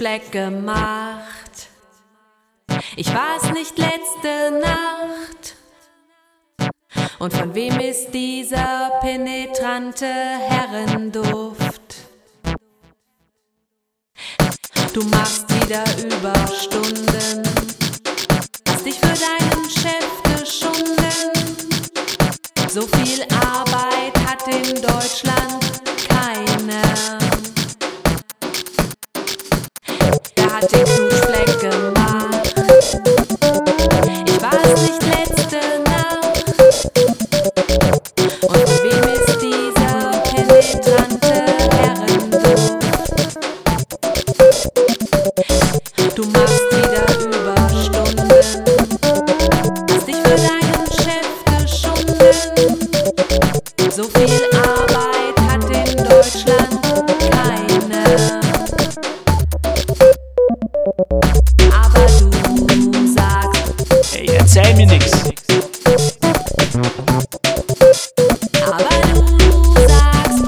Duschfleck gemacht. Ich war's nicht letzte Nacht. Und von wem ist dieser penetrante Herrenduft? Du machst wieder Überstunden, hast dich für deinen Chef geschunden. So viel Arbeit hat in Deutschland keiner. Er hat den Duschfleck gemacht. Ich war's nicht letzte Nacht. Und von wem ist dieser penetrante Herrenduft? Du machst wieder Überstunden, hast dich für deinen Chef geschunden. So viel Arbeit hat in Deutschland keiner. Aber du sagst, ey, erzähl mir nix. aber du sagst,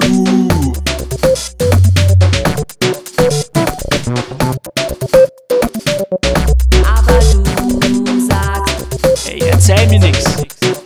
aber du sagst, Ey, erzähl mir nix.